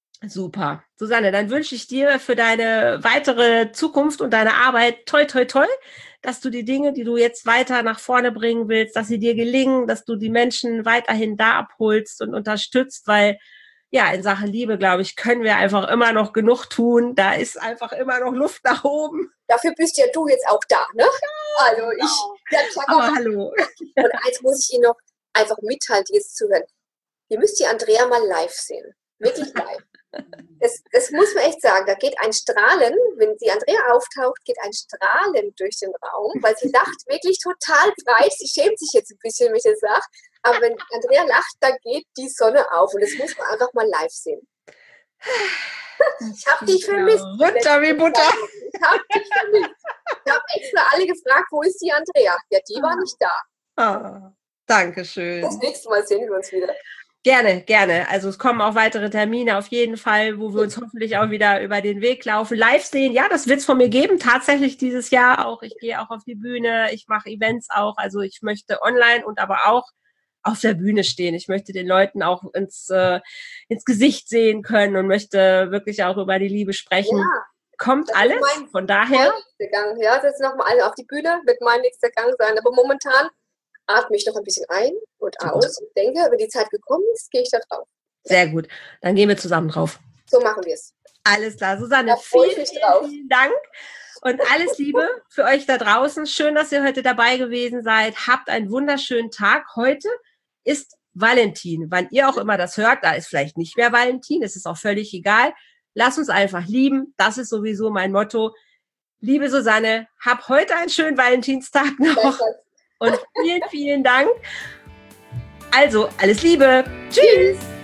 Super. Susanne, dann wünsche ich dir für deine weitere Zukunft und deine Arbeit toi, toi, toi, dass du die Dinge, die du jetzt weiter nach vorne bringen willst, dass sie dir gelingen, dass du die Menschen weiterhin da abholst und unterstützt, weil ja, in Sachen Liebe, glaube ich, können wir einfach immer noch genug tun. Da ist einfach immer noch Luft nach oben. Dafür bist ja du jetzt auch da, ne? Ja, also ich. Ja, aber hallo. Und eins muss ich Ihnen noch einfach mitteilen, die jetzt zuhören. Ihr müsst die Andrea mal live sehen. Wirklich live. Das, das muss man echt sagen. Da geht ein Strahlen, wenn die Andrea auftaucht, geht ein Strahlen durch den Raum, weil sie lacht wirklich total breit. Sie schämt sich jetzt ein bisschen, wenn ich das sage. Aber wenn Andrea lacht, da geht die Sonne auf. Und das muss man einfach mal live sehen. Ich habe dich vermisst. Runter wie Butter. Ich habe dich vermisst. Ich habe extra alle gefragt, wo ist die Andrea? Ja, die war nicht da. Ah, Dankeschön. Das nächste Mal sehen wir uns wieder. Gerne, gerne. Also es kommen auch weitere Termine auf jeden Fall, wo wir uns hoffentlich auch wieder über den Weg laufen. Live sehen, ja, das wird es von mir geben. Tatsächlich dieses Jahr auch. Ich gehe auch auf die Bühne. Ich mache Events auch. Also ich möchte online und aber auch auf der Bühne stehen. Ich möchte den Leuten auch ins, äh, ins Gesicht sehen können und möchte wirklich auch über die Liebe sprechen. Ja, kommt alles, von daher. Gang. Ja, das ist nochmal auf die Bühne, wird mein nächster Gang sein. Aber momentan atme ich noch ein bisschen ein und aus und denke, wenn die Zeit gekommen ist, gehe ich da drauf. Sehr gut. Dann gehen wir zusammen drauf. So machen wir es. Alles klar. Susanne, vielen, vielen, vielen Dank. Und alles Liebe für euch da draußen. Schön, dass ihr heute dabei gewesen seid. Habt einen wunderschönen Tag. Heute ist Valentin. Wann ihr auch immer das hört, da ist vielleicht nicht mehr Valentin. Es ist auch völlig egal. Lass uns einfach lieben. Das ist sowieso mein Motto. Liebe Susanne, hab heute einen schönen Valentinstag noch. Und vielen, vielen Dank. Also, alles Liebe. Tschüss.